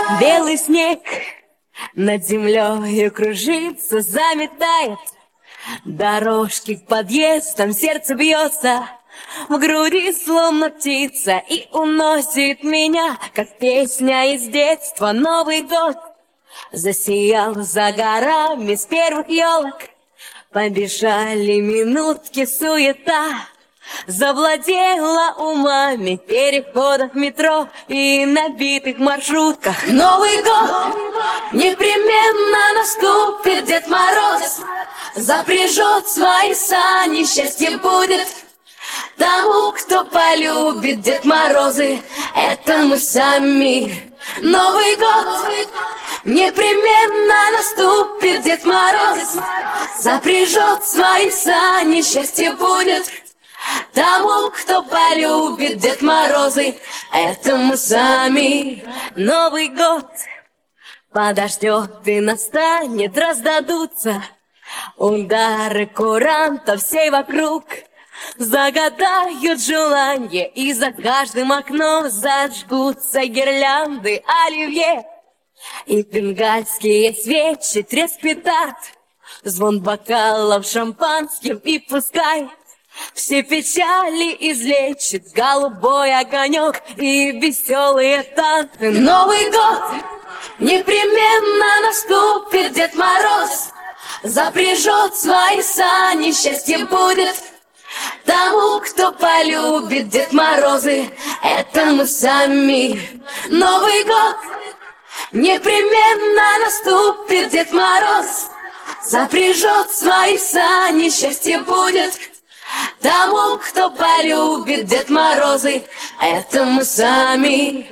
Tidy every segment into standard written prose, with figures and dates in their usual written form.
Белый снег над землей кружится, заметает дорожки к подъездам, сердце бьется в груди, словно птица, и уносит меня, как песня из детства. Новый год засиял за горами, с первых елок побежали минутки, суета завладела умами, в переходах метро и набитых маршрутках. Новый год непременно наступит, Дед Мороз запряжет свои сани, счастье будет тому, кто полюбит. Дед Морозы — это мы сами. Новый год непременно наступит, Дед Мороз запряжет свои сани, счастье будет тому, кто полюбит. Дед Морозы — это мы сами. Новый год подождет и настанет, раздадутся удары курантов всей вокруг, загадают желания, и за каждым окном зажгутся гирлянды оливье и бенгальские свечи, треск петард, звон бокалов шампанским, и пускай все печали излечит голубой огонек и веселые танцы. Новый год непременно наступит, Дед Мороз запряжет свои сани, счастье будет тому, кто полюбит. Дед Морозы — это мы сами. Новый год непременно наступит, Дед Мороз запряжет свои сани, счастье будет тому, кто полюбит. Дед Морозы — это мы сами.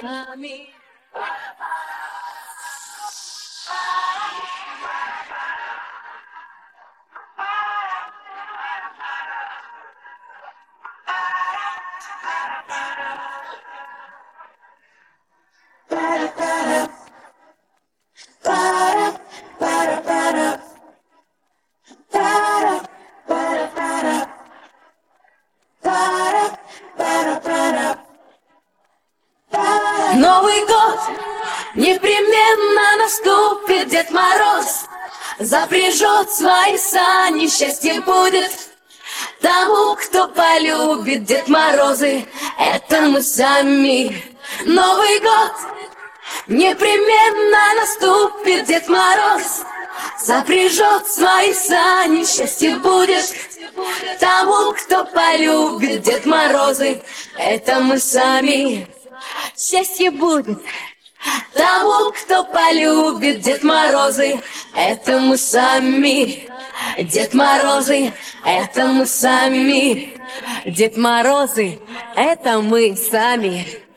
Новый год непременно наступит, Дед Мороз запряжет свои сани, счастье будет тому, кто полюбит. Дед Морозы — это мы сами. Новый год непременно наступит, Дед Мороз запряжет свои сани, счастье будет тому, кто полюбит. Дед Морозы — это мы сами. Счастье будет тому, кто полюбит. Дед Морозы — это мы сами. Дед Морозы — это мы сами. Дед Морозы — это мы сами.